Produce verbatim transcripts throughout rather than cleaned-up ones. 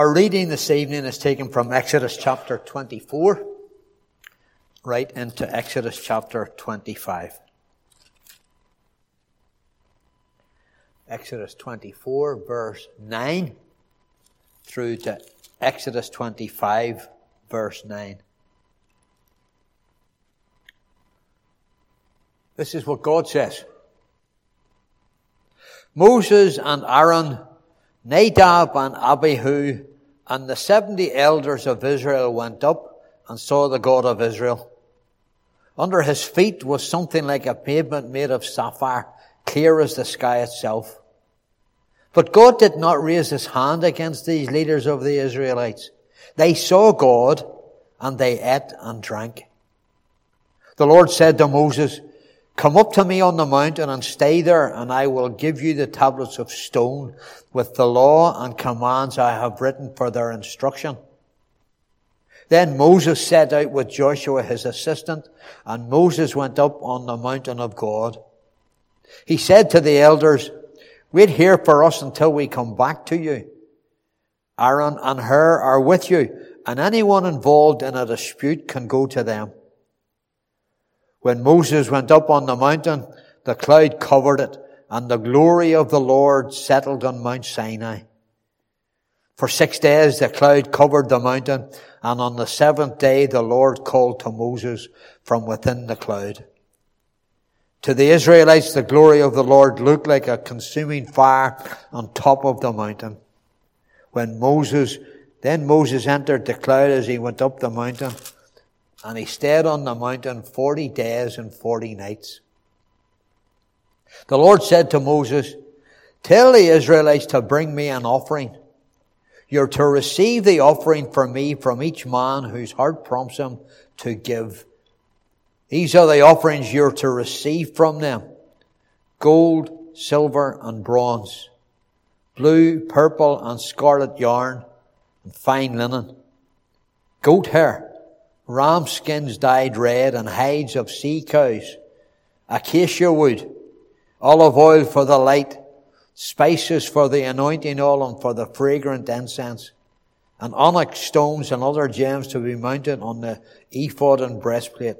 Our reading this evening is taken from Exodus chapter twenty-four, right into Exodus chapter twenty-five. Exodus twenty-four, verse nine, through to Exodus twenty-five, verse nine. This is what God says. Moses and Aaron, Nadab and Abihu, and the seventy elders of Israel went up and saw the God of Israel. Under his feet was something like a pavement made of sapphire, clear as the sky itself. But God did not raise his hand against these leaders of the Israelites. They saw God, and they ate and drank. The Lord said to Moses, "Come up to me on the mountain and stay there, and I will give you the tablets of stone with the law and commands I have written for their instruction." Then Moses set out with Joshua his assistant, and Moses went up on the mountain of God. He said to the elders, "Wait here for us until we come back to you. Aaron and Hur are with you, and anyone involved in a dispute can go to them." When Moses went up on the mountain, the cloud covered it, and the glory of the Lord settled on Mount Sinai. For six days the cloud covered the mountain, and on the seventh day the Lord called to Moses from within the cloud. To the Israelites the glory of the Lord looked like a consuming fire on top of the mountain. When Moses, then Moses entered the cloud as he went up the mountain, and he stayed on the mountain forty days and forty nights. The Lord said to Moses, "Tell the Israelites to bring me an offering. You're to receive the offering for me from each man whose heart prompts him to give. These are the offerings you're to receive from them: gold, silver, and bronze, blue, purple, and scarlet yarn, and fine linen, goat hair, ram skins dyed red, and hides of sea cows, acacia wood, olive oil for the light, spices for the anointing oil and for the fragrant incense, and onyx stones and other gems to be mounted on the ephod and breastplate.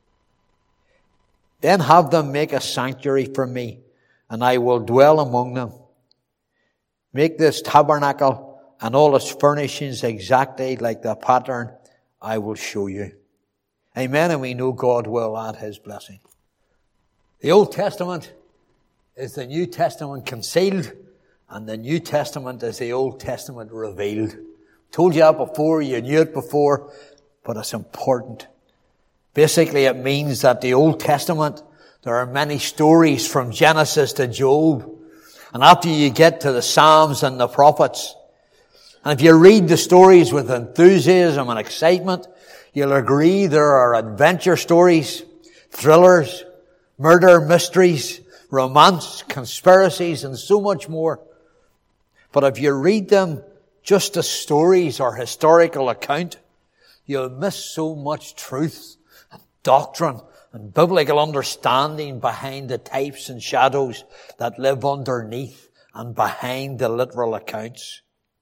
Then have them make a sanctuary for me, and I will dwell among them. Make this tabernacle and all its furnishings exactly like the pattern I will show you." Amen, and we know God will add his blessing. The Old Testament is the New Testament concealed, and the New Testament is the Old Testament revealed. Told you that before, you knew it before, but it's important. Basically, it means that the Old Testament, there are many stories from Genesis to Job, and after you get to the Psalms and the prophets, and if you read the stories with enthusiasm and excitement, you'll agree there are adventure stories, thrillers, murder mysteries, romance, conspiracies, and so much more. But if you read them just as stories or historical account, you'll miss so much truth and doctrine and biblical understanding behind the types and shadows that live underneath and behind the literal accounts.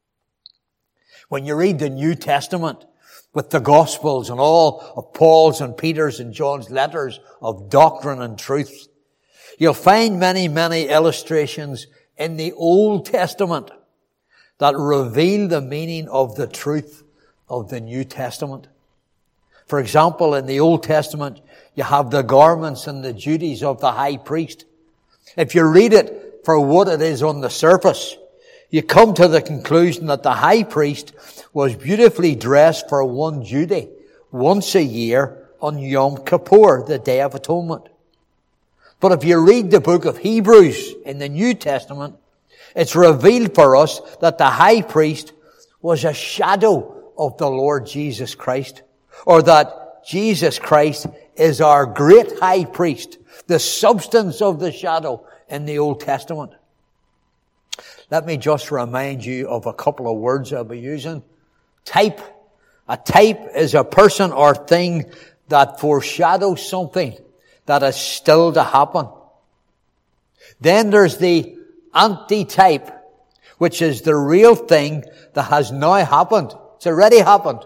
When you read the New Testament with the Gospels and all of Paul's and Peter's and John's letters of doctrine and truth, you'll find many, many illustrations in the Old Testament that reveal the meaning of the truth of the New Testament. For example, in the Old Testament, you have the garments and the duties of the high priest. If you read it for what it is on the surface, you come to the conclusion that the high priest was beautifully dressed for one duty once a year on Yom Kippur, the Day of Atonement. But if you read the book of Hebrews in the New Testament, it's revealed for us that the high priest was a shadow of the Lord Jesus Christ, or that Jesus Christ is our great high priest, the substance of the shadow in the Old Testament. Let me just remind you of a couple of words I'll be using. Type. A type is a person or thing that foreshadows something that is still to happen. Then there's the antitype, which is the real thing that has now happened. It's already happened.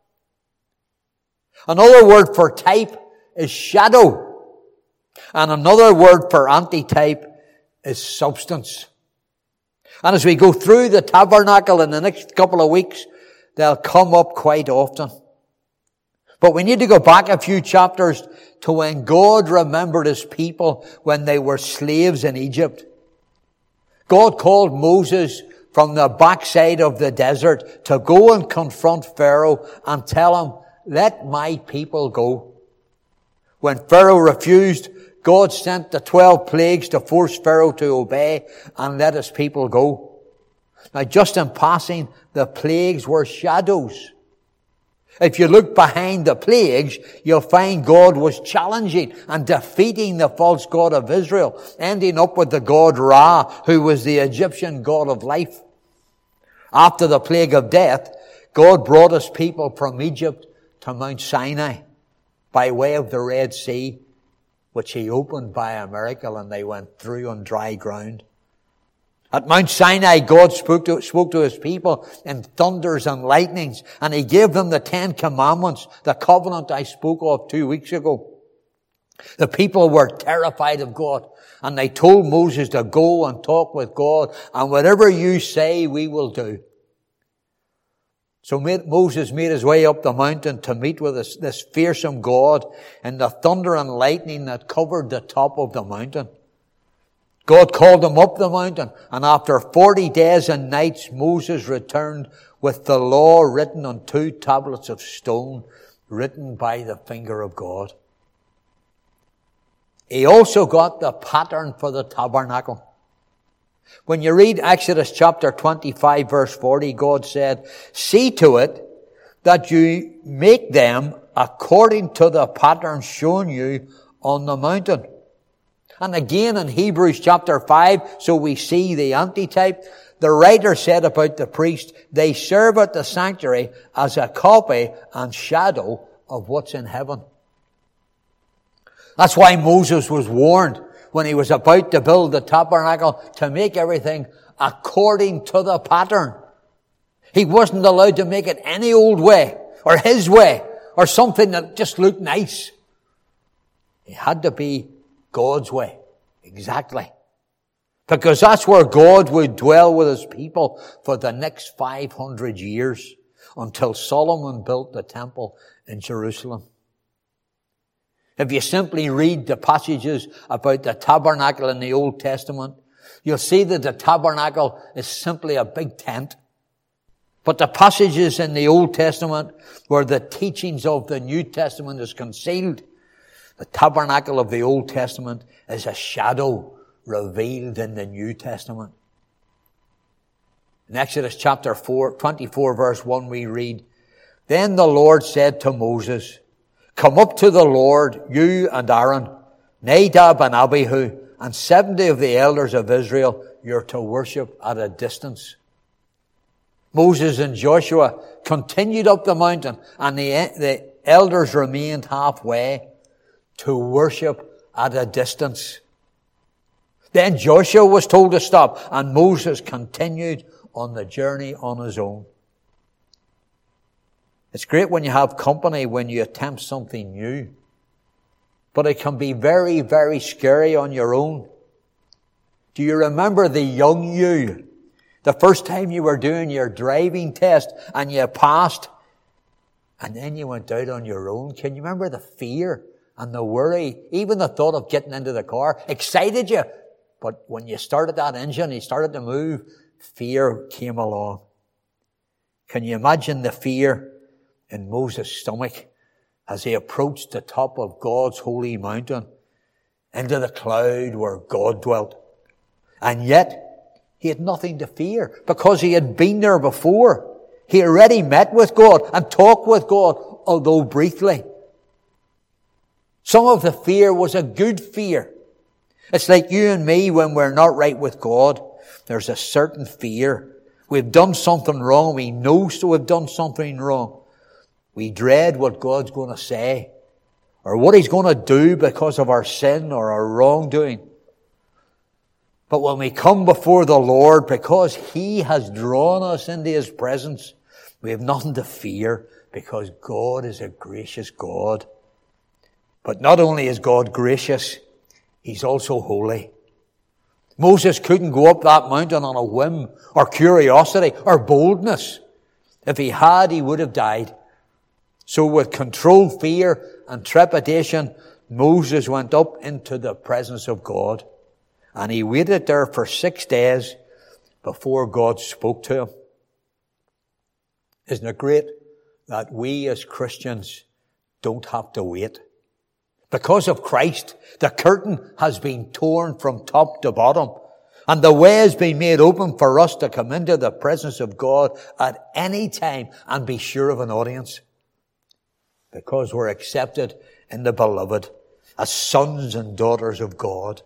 Another word for type is shadow. And another word for antitype is substance. And as we go through the tabernacle in the next couple of weeks, they'll come up quite often. But we need to go back a few chapters to when God remembered His people when they were slaves in Egypt. God called Moses from the backside of the desert to go and confront Pharaoh and tell him, let my people go. When Pharaoh refused, God sent the twelve plagues to force Pharaoh to obey and let his people go. Now, just in passing, the plagues were shadows. If you look behind the plagues, you'll find God was challenging and defeating the false god of Israel, ending up with the god Ra, who was the Egyptian god of life. After the plague of death, God brought His people from Egypt to Mount Sinai by way of the Red Sea, which He opened by a miracle, and they went through on dry ground. At Mount Sinai, God spoke to, spoke to His people in thunders and lightnings, and He gave them the Ten Commandments, the covenant I spoke of two weeks ago. The people were terrified of God, and they told Moses to go and talk with God, and whatever you say, we will do. So Moses made his way up the mountain to meet with this, this fearsome God in the thunder and lightning that covered the top of the mountain. God called him up the mountain, and after forty days and nights, Moses returned with the law written on two tablets of stone, written by the finger of God. He also got the pattern for the tabernacle. When you read Exodus chapter twenty-five verse forty, God said, see to it that you make them according to the pattern shown you on the mountain. And again in Hebrews chapter five, so we see the antitype, the writer said about the priest, they serve at the sanctuary as a copy and shadow of what's in heaven. That's why Moses was warned when he was about to build the tabernacle to make everything according to the pattern. He wasn't allowed to make it any old way or his way or something that just looked nice. It had to be God's way. Exactly. Because that's where God would dwell with His people for the next five hundred years until Solomon built the temple in Jerusalem. If you simply read the passages about the tabernacle in the Old Testament, you'll see that the tabernacle is simply a big tent. But the passages in the Old Testament where the teachings of the New Testament is concealed, the tabernacle of the Old Testament is a shadow revealed in the New Testament. In Exodus chapter four, twenty-four verse one we read, then the Lord said to Moses, come up to the Lord, you and Aaron, Nadab and Abihu, and seventy of the elders of Israel, you're to worship at a distance. Moses and Joshua continued up the mountain, and the, the elders remained halfway to worship at a distance. Then Joshua was told to stop, and Moses continued on the journey on his own. It's great when you have company, when you attempt something new. But it can be very, very scary on your own. Do you remember the young you? The first time you were doing your driving test and you passed, and then you went out on your own. Can you remember the fear and the worry? Even the thought of getting into the car excited you. But when you started that engine, you started to move, fear came along. Can you imagine the fear in Moses' stomach as he approached the top of God's holy mountain into the cloud where God dwelt? And yet, he had nothing to fear because he had been there before. He already met with God and talked with God, although briefly. Some of the fear was a good fear. It's like you and me when we're not right with God. There's a certain fear. We've done something wrong. We know so we've done something wrong. We dread what God's going to say or what He's going to do because of our sin or our wrongdoing. But when we come before the Lord, because He has drawn us into His presence, we have nothing to fear, because God is a gracious God. But not only is God gracious, He's also holy. Moses couldn't go up that mountain on a whim or curiosity or boldness. If he had, he would have died. So with controlled fear and trepidation, Moses went up into the presence of God. And he waited there for six days before God spoke to him. Isn't it great that we as Christians don't have to wait? Because of Christ, the curtain has been torn from top to bottom, and the way has been made open for us to come into the presence of God at any time and be sure of an audience. Because we're accepted in the Beloved as sons and daughters of God.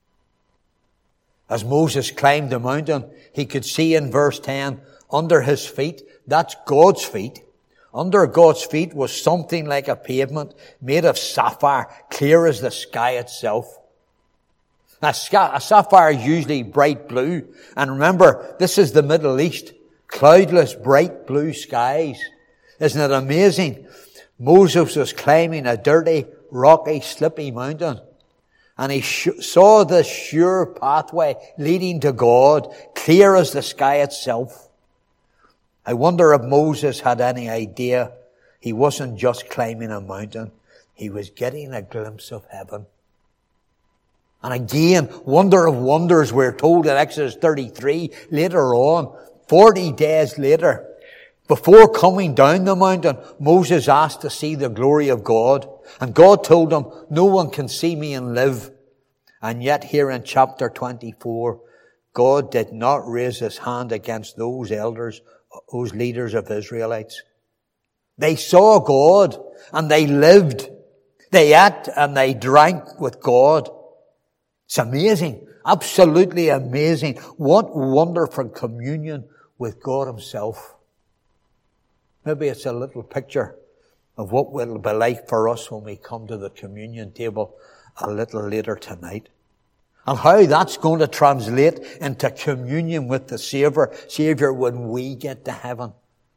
As Moses climbed the mountain, he could see in verse ten, under his feet, that's God's feet. Under God's feet was something like a pavement made of sapphire, clear as the sky itself. A, sky, a sapphire is usually bright blue. And remember, this is the Middle East. Cloudless, bright blue skies. Isn't it amazing? Moses was climbing a dirty, rocky, slippy mountain. And he sh- saw this sure pathway leading to God, clear as the sky itself. I wonder if Moses had any idea he wasn't just climbing a mountain. He was getting a glimpse of heaven. And again, wonder of wonders, we're told in Exodus thirty-three, later on, forty days later, before coming down the mountain, Moses asked to see the glory of God. And God told him, no one can see me and live. And yet here in chapter twenty-four, God did not raise his hand against those elders, those leaders of Israelites. They saw God and they lived. They ate and they drank with God. It's amazing. Absolutely amazing. What wonderful communion with God himself. Maybe it's a little picture of what it will be like for us when we come to the communion table a little later tonight. And how that's going to translate into communion with the Savior, Savior when we get to heaven.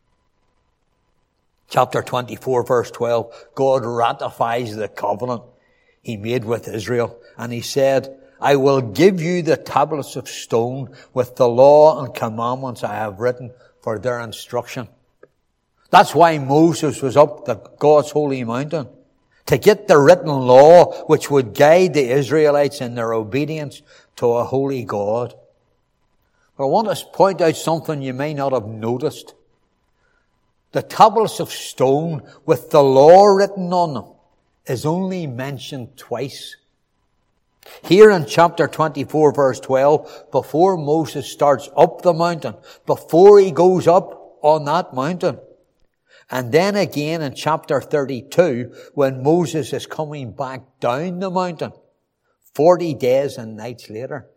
Chapter twenty-four, verse twelve, God ratifies the covenant he made with Israel. And he said, I will give you the tablets of stone with the law and commandments I have written for their instruction. That's why Moses was up the God's holy mountain, to get the written law which would guide the Israelites in their obedience to a holy God. But I want to point out something you may not have noticed. The tablets of stone with the law written on them is only mentioned twice. Here in chapter twenty-four, verse twelve, before Moses starts up the mountain, before he goes up on that mountain, and then again in chapter thirty-two, when Moses is coming back down the mountain, forty days and nights later.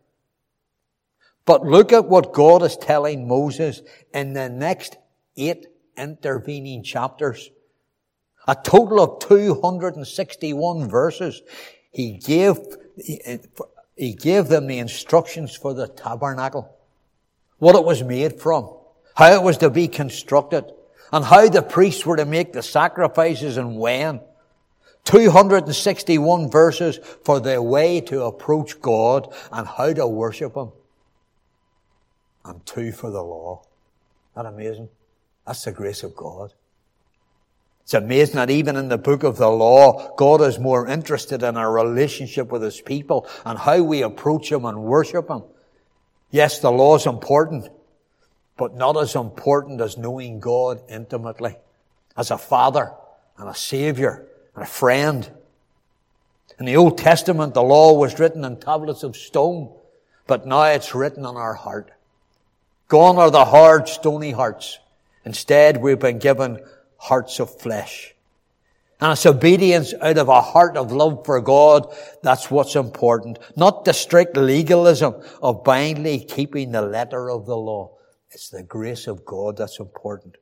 But look at what God is telling Moses in the next eight intervening chapters. A total of two hundred sixty-one verses. He gave, he gave them the instructions for the tabernacle, what it was made from, how it was to be constructed, and how the priests were to make the sacrifices and when. two hundred sixty-one verses for the way to approach God and how to worship him. And two for the law. Isn't that amazing? That's the grace of God. It's amazing that even in the book of the law, God is more interested in our relationship with his people and how we approach him and worship him. Yes, the law is important, but not as important as knowing God intimately, as a father and a savior and a friend. In the Old Testament, the law was written on tablets of stone, but now it's written on our heart. Gone are the hard, stony hearts. Instead, we've been given hearts of flesh. And it's obedience out of a heart of love for God. That's what's important. Not the strict legalism of blindly keeping the letter of the law. It's the grace of God that's important.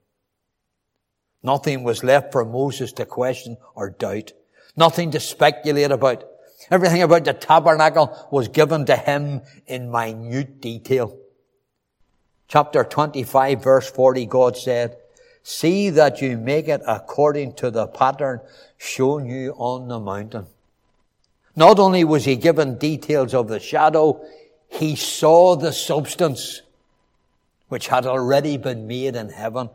Nothing was left for Moses to question or doubt. Nothing to speculate about. Everything about the tabernacle was given to him in minute detail. Chapter twenty-five, verse forty, God said, "See that you make it according to the pattern shown you on the mountain." Not only was he given details of the shadow, he saw the substance which had already been made in heaven.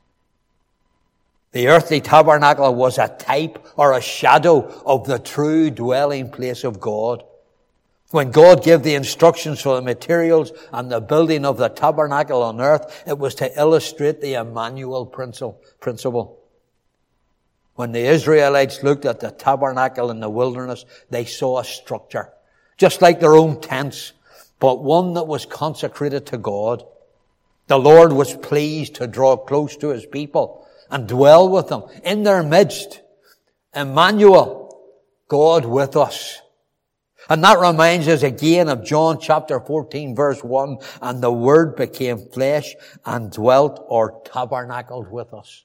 The earthly tabernacle was a type or a shadow of the true dwelling place of God. When God gave the instructions for the materials and the building of the tabernacle on earth, it was to illustrate the Emmanuel principle. When the Israelites looked at the tabernacle in the wilderness, they saw a structure, just like their own tents, but one that was consecrated to God. The Lord was pleased to draw close to his people and dwell with them in their midst. Emmanuel, God with us. And that reminds us again of John chapter fourteen verse one, "And the Word became flesh and dwelt," or tabernacled, with us.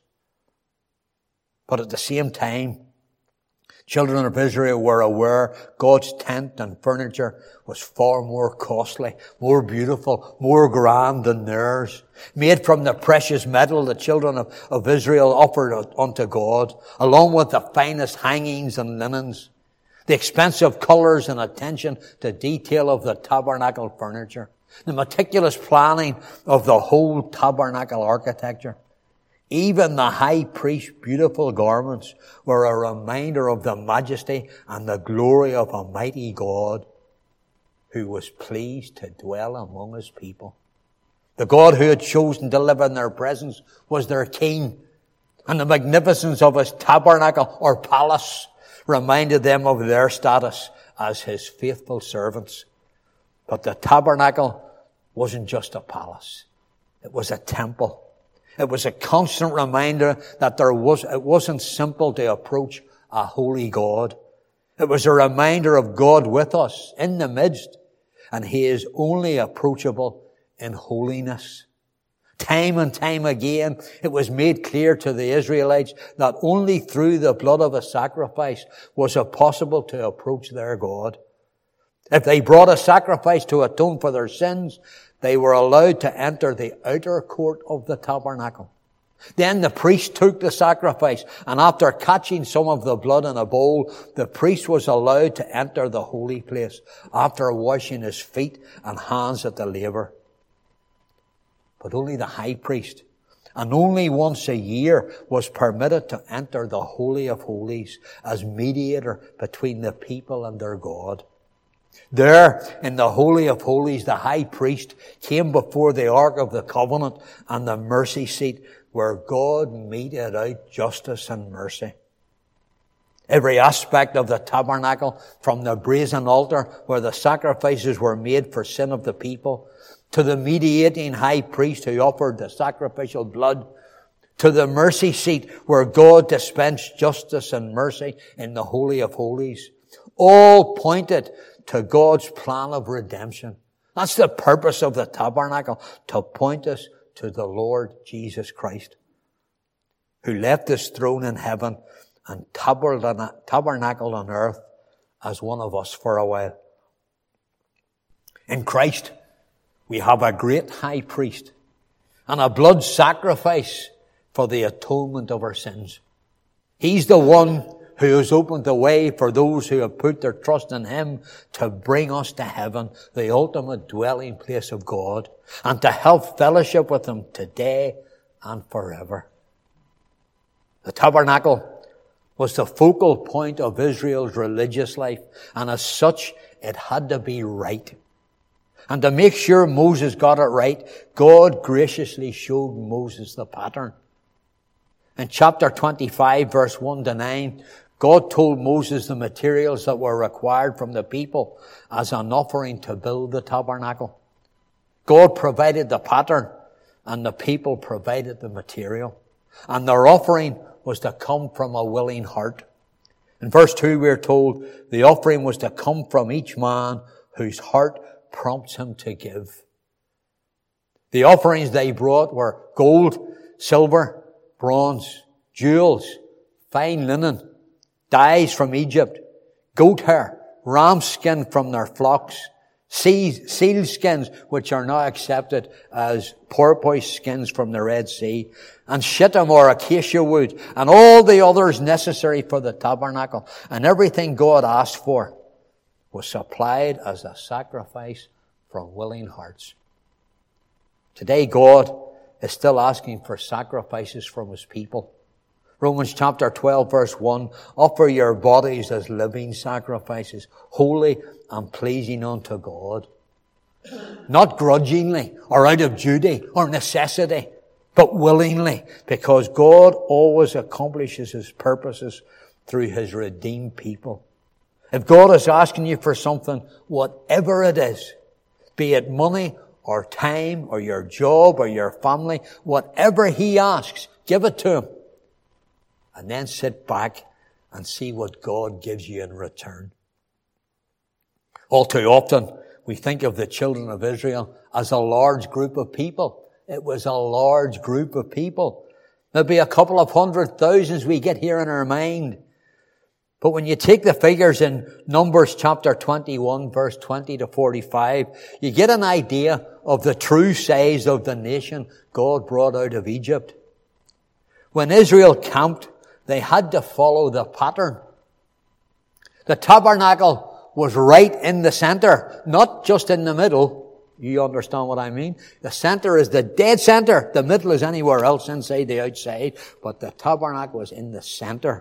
But at the same time, children of Israel were aware God's tent and furniture was far more costly, more beautiful, more grand than theirs. Made from the precious metal the children of, of Israel offered unto God, along with the finest hangings and linens, the expensive colors and attention to detail of the tabernacle furniture, the meticulous planning of the whole tabernacle architecture. Even the high priest's beautiful garments were a reminder of the majesty and the glory of a mighty God who was pleased to dwell among his people. The God who had chosen to live in their presence was their king, and the magnificence of his tabernacle or palace reminded them of their status as his faithful servants. But the tabernacle wasn't just a palace. It was a temple. It was a constant reminder that there was, it wasn't simple to approach a holy God. It was a reminder of God with us in the midst, and he is only approachable in holiness. Time and time again, it was made clear to the Israelites that only through the blood of a sacrifice was it possible to approach their God. If they brought a sacrifice to atone for their sins, they were allowed to enter the outer court of the tabernacle. Then the priest took the sacrifice, and after catching some of the blood in a bowl, the priest was allowed to enter the holy place after washing his feet and hands at the laver. But only the high priest, and only once a year, was permitted to enter the Holy of Holies as mediator between the people and their God. There, in the Holy of Holies, the high priest came before the Ark of the Covenant and the mercy seat where God meted out justice and mercy. Every aspect of the tabernacle, from the brazen altar where the sacrifices were made for sin of the people, to the mediating high priest who offered the sacrificial blood, to the mercy seat where God dispensed justice and mercy in the Holy of Holies, all pointed to God's plan of redemption. That's the purpose of the tabernacle, to point us to the Lord Jesus Christ, who left his throne in heaven and tabernacled on earth as one of us for a while. In Christ, we have a great high priest and a blood sacrifice for the atonement of our sins. He's the one who has opened the way for those who have put their trust in him to bring us to heaven, the ultimate dwelling place of God, and to have fellowship with him today and forever. The tabernacle was the focal point of Israel's religious life, and as such, it had to be right. And to make sure Moses got it right, God graciously showed Moses the pattern. In chapter twenty-five, verse one to nine, God told Moses the materials that were required from the people as an offering to build the tabernacle. God provided the pattern, and the people provided the material. And their offering was to come from a willing heart. In verse two, we are told the offering was to come from each man whose heart prompts him to give. The offerings they brought were gold, silver, bronze, jewels, fine linen, dyes from Egypt, goat hair, ram skin from their flocks, seal skins, which are now accepted as porpoise skins from the Red Sea, and shittim or acacia wood, and all the others necessary for the tabernacle. And everything God asked for was supplied as a sacrifice from willing hearts. Today God is still asking for sacrifices from His people. Romans chapter twelve verse one, offer your bodies as living sacrifices, holy and pleasing unto God. Not grudgingly or out of duty or necessity, but willingly, because God always accomplishes His purposes through His redeemed people. If God is asking you for something, whatever it is, be it money or time or your job or your family, whatever He asks, give it to Him. And then sit back and see what God gives you in return. All too often, we think of the children of Israel as a large group of people. It was a large group of people. Maybe a couple of hundred thousands we get here in our mind. But when you take the figures in Numbers chapter twenty-one, verse twenty to forty-five, you get an idea of the true size of the nation God brought out of Egypt. When Israel camped, they had to follow the pattern. The tabernacle was right in the center, not just in the middle. You understand what I mean? The center is the dead center. The middle is anywhere else, inside, the outside. But the tabernacle was in the center.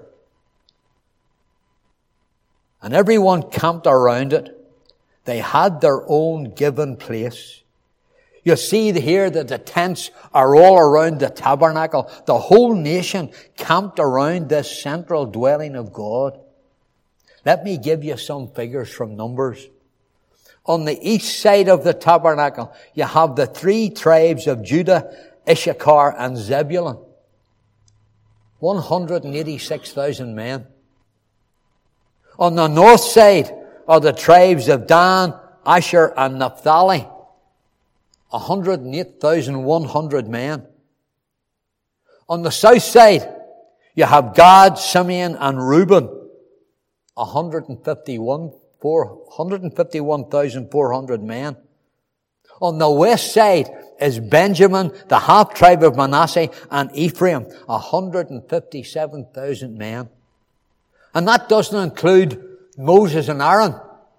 And everyone camped around it. They had their own given place. You see here that the tents are all around the tabernacle. The whole nation camped around this central dwelling of God. Let me give you some figures from Numbers. On the east side of the tabernacle, you have the three tribes of Judah, Issachar, and Zebulun. one hundred eighty-six thousand men. On the north side are the tribes of Dan, Asher, and Naphtali. one hundred eight thousand one hundred men. On the south side, you have Gad, Simeon, and Reuben. one hundred fifty-one thousand four hundred men. On the west side is Benjamin, the half tribe of Manasseh, and Ephraim. one hundred fifty-seven thousand men. And that doesn't include Moses and Aaron.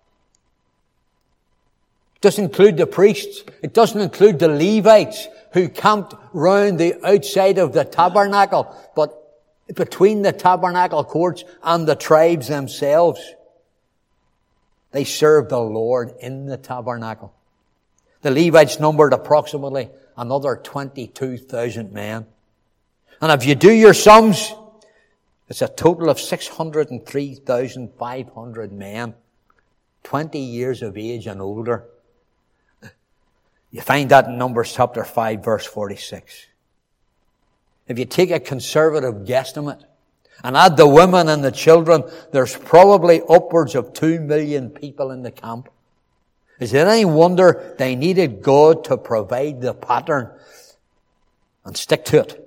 It doesn't include the priests. It doesn't include the Levites who camped round the outside of the tabernacle, but between the tabernacle courts and the tribes themselves. They served the Lord in the tabernacle. The Levites numbered approximately another twenty-two thousand men. And if you do your sums, it's a total of six hundred three thousand five hundred men, twenty years of age and older. You find that in Numbers chapter five, verse forty-six. If you take a conservative guesstimate and add the women and the children, there's probably upwards of two million people in the camp. Is it any wonder they needed God to provide the pattern and stick to it?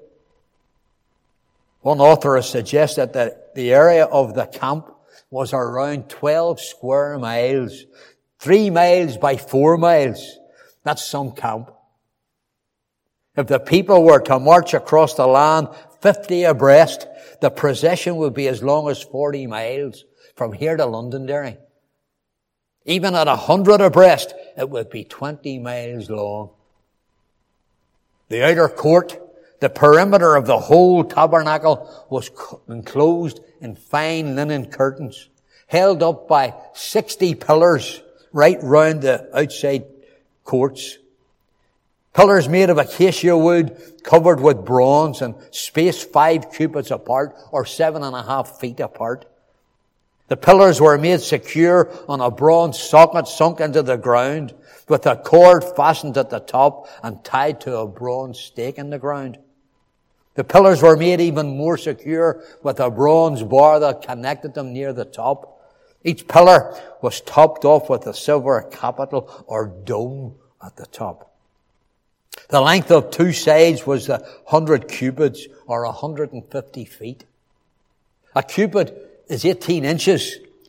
One author has suggested that the area of the camp was around twelve square miles, three miles by four miles. That's some camp. If the people were to march across the land fifty abreast, the procession would be as long as forty miles from here to Londonderry. Even at a hundred abreast, it would be twenty miles long. The outer court, the perimeter of the whole tabernacle, was enclosed in fine linen curtains, held up by sixty pillars right round the outside courts. Pillars made of acacia wood, covered with bronze and spaced five cubits apart, or seven and a half feet apart. The pillars were made secure on a bronze socket sunk into the ground, with a cord fastened at the top and tied to a bronze stake in the ground. The pillars were made even more secure with a bronze bar that connected them near the top. Each pillar was topped off with a silver capital or dome at the top. The length of two sides was a hundred cubits, or a hundred and fifty feet. A cubit is eighteen inches.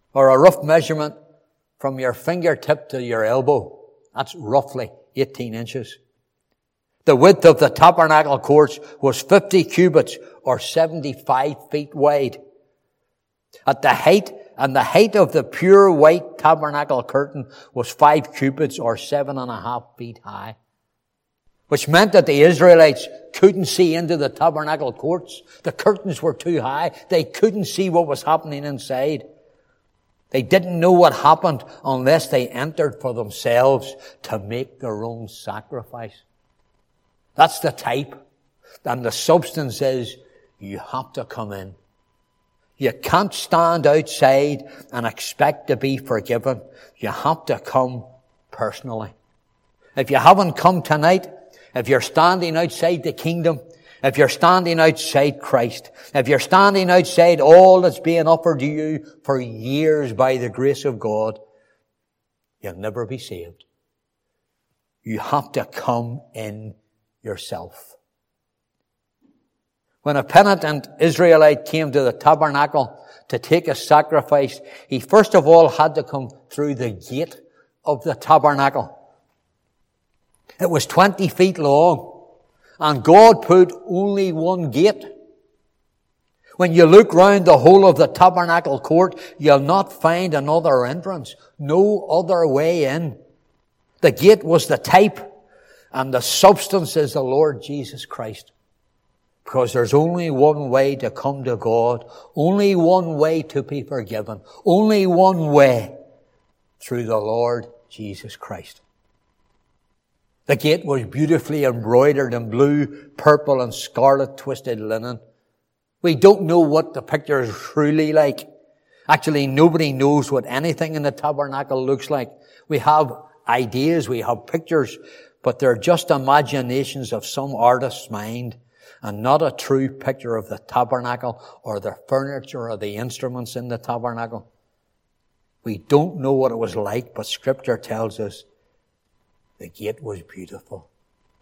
or a rough measurement from your fingertip to your elbow. That's roughly eighteen inches. The width of the tabernacle courts was fifty cubits or seventy-five feet wide. At the height, and the height of the pure white tabernacle curtain was five cubits or seven and a half feet high. Which meant that the Israelites couldn't see into the tabernacle courts. The curtains were too high. They couldn't see what was happening inside. They didn't know what happened unless they entered for themselves to make their own sacrifice. That's the type. And the substance is, you have to come in. You can't stand outside and expect to be forgiven. You have to come personally. If you haven't come tonight, if you're standing outside the kingdom, if you're standing outside Christ, if you're standing outside all that's being offered to you for years by the grace of God, you'll never be saved. You have to come in yourself. When a penitent Israelite came to the tabernacle to take a sacrifice, he first of all had to come through the gate of the tabernacle. It was twenty feet long, and God put only one gate. When you look round the whole of the tabernacle court, you'll not find another entrance, no other way in. The gate was the type, and the substance is the Lord Jesus Christ. Because there's only one way to come to God, only one way to be forgiven, only one way, through the Lord Jesus Christ. The gate was beautifully embroidered in blue, purple, and scarlet twisted linen. We don't know what the picture is truly like. Actually, nobody knows what anything in the tabernacle looks like. We have ideas, we have pictures, but they're just imaginations of some artist's mind, and not a true picture of the tabernacle or the furniture or the instruments in the tabernacle. We don't know what it was like, but Scripture tells us the gate was beautiful.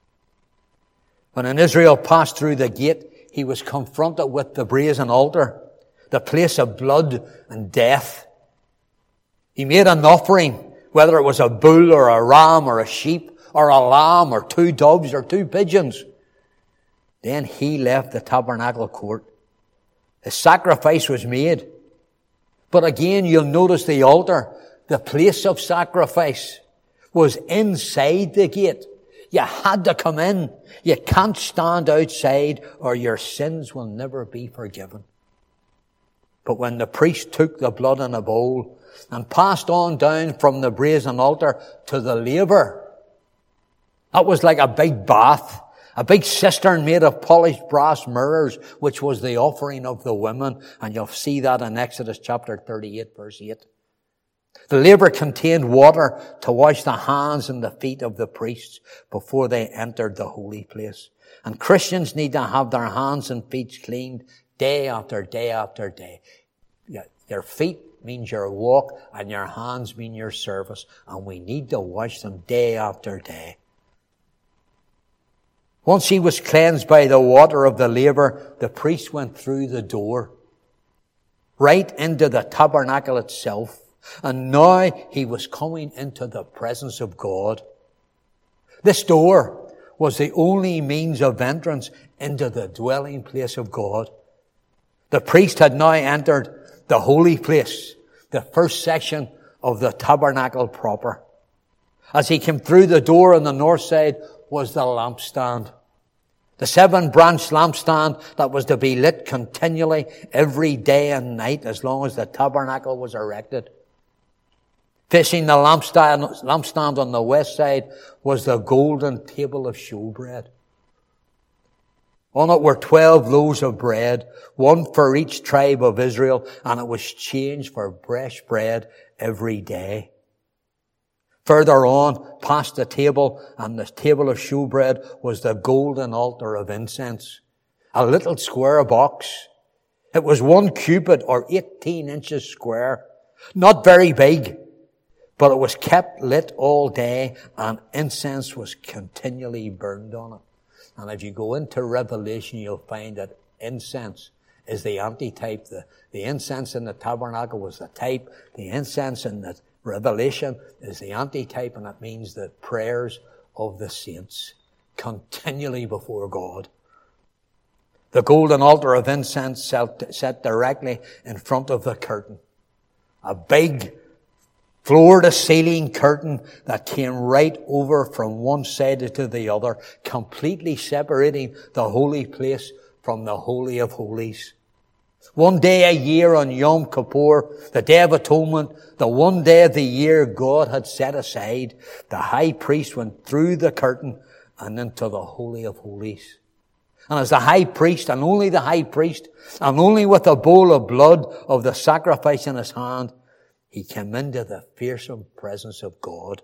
When an Israel passed through the gate, he was confronted with the brazen altar, the place of blood and death. He made an offering, whether it was a bull or a ram or a sheep or a lamb or two doves or two pigeons. Then he left the tabernacle court. The sacrifice was made. But again, you'll notice the altar, the place of sacrifice, was inside the gate. You had to come in. You can't stand outside or your sins will never be forgiven. But when the priest took the blood in a bowl and passed on down from the brazen altar to the laver, that was like a big bath. A big cistern made of polished brass mirrors, which was the offering of the women. And you'll see that in Exodus chapter thirty-eight, verse eight. The laver contained water to wash the hands and the feet of the priests before they entered the holy place. And Christians need to have their hands and feet cleaned day after day after day. Your feet means your walk, and your hands mean your service. And we need to wash them day after day. Once he was cleansed by the water of the laver, the priest went through the door, right into the tabernacle itself. And now he was coming into the presence of God. This door was the only means of entrance into the dwelling place of God. The priest had now entered the holy place, the first section of the tabernacle proper. As he came through the door on the north side was the lampstand. The seven-branch lampstand that was to be lit continually every day and night as long as the tabernacle was erected. Facing the lampstand, lampstand on the west side was the golden table of showbread. On it were twelve loaves of bread, one for each tribe of Israel, and it was changed for fresh bread every day. Further on, past the table and the table of showbread, was the golden altar of incense. A little square box. It was one cubit or eighteen inches square. Not very big, but it was kept lit all day and incense was continually burned on it. And if you go into Revelation, you'll find that incense is the antitype. The, the incense in the tabernacle was the type. The incense in the Revelation is the antitype, and it means the prayers of the saints continually before God. The golden altar of incense set directly in front of the curtain. A big floor-to-ceiling curtain that came right over from one side to the other, completely separating the holy place from the Holy of Holies. One day a year on Yom Kippur, the Day of Atonement, the one day of the year God had set aside, the high priest went through the curtain and into the Holy of Holies. And as the high priest, and only the high priest, and only with a bowl of blood of the sacrifice in his hand, he came into the fearsome presence of God.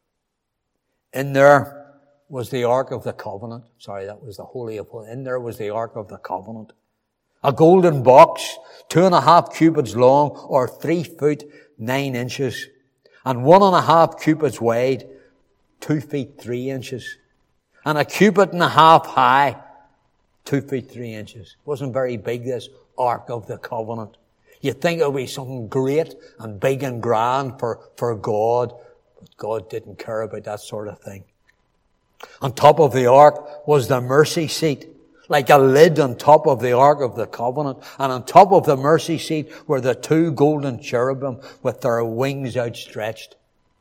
In there was the Ark of the Covenant. Sorry, that was the Holy of Holies. In there was the Ark of the Covenant. A golden box, two and a half cubits long, or three foot nine inches, and one and a half cubits wide, two feet three inches, and a cubit and a half high, two feet three inches. It wasn't very big, this Ark of the Covenant. You'd think it would be something great and big and grand for, for God, but God didn't care about that sort of thing. On top of the Ark was the mercy seat, like a lid on top of the Ark of the Covenant. And on top of the mercy seat were the two golden cherubim with their wings outstretched.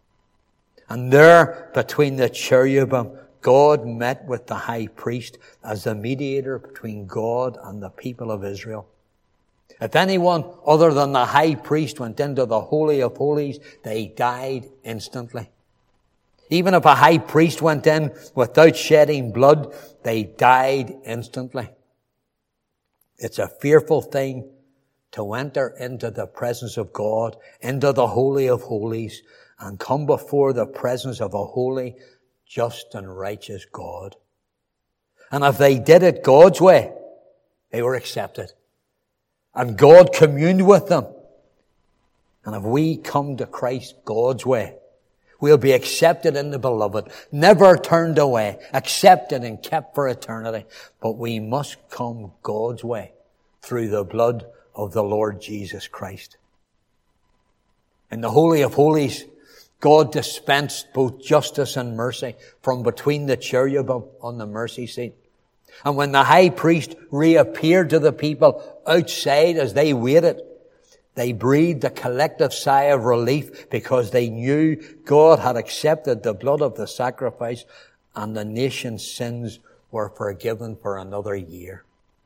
And there, between the cherubim, God met with the high priest as the mediator between God and the people of Israel. If anyone other than the high priest went into the Holy of Holies, they died instantly. Even if a high priest went in without shedding blood, they died instantly. It's a fearful thing to enter into the presence of God, into the Holy of Holies, and come before the presence of a holy, just and righteous God. And if they did it God's way, they were accepted. And God communed with them. And if we come to Christ God's way, we'll be accepted in the beloved, never turned away, accepted and kept for eternity. But we must come God's way through the blood of the Lord Jesus Christ. In the Holy of Holies, God dispensed both justice and mercy from between the cherubim on the mercy seat. And when the high priest reappeared to the people outside as they waited, they breathed a collective sigh of relief because they knew God had accepted the blood of the sacrifice and the nation's sins were forgiven for another year.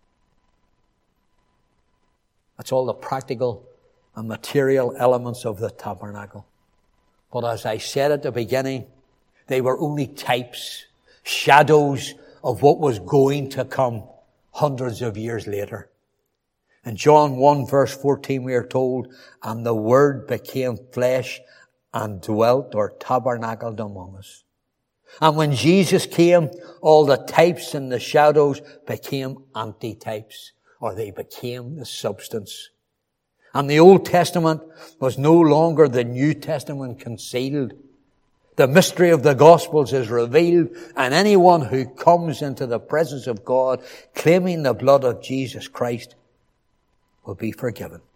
That's all the practical and material elements of the tabernacle. But as I said at the beginning, they were only types, shadows of what was going to come hundreds of years later. In John one verse fourteen we are told, and the Word became flesh and dwelt or tabernacled among us. And when Jesus came, all the types and the shadows became antitypes, or they became the substance. And the Old Testament was no longer the New Testament concealed. The mystery of the Gospels is revealed, and anyone who comes into the presence of God claiming the blood of Jesus Christ will be forgiven.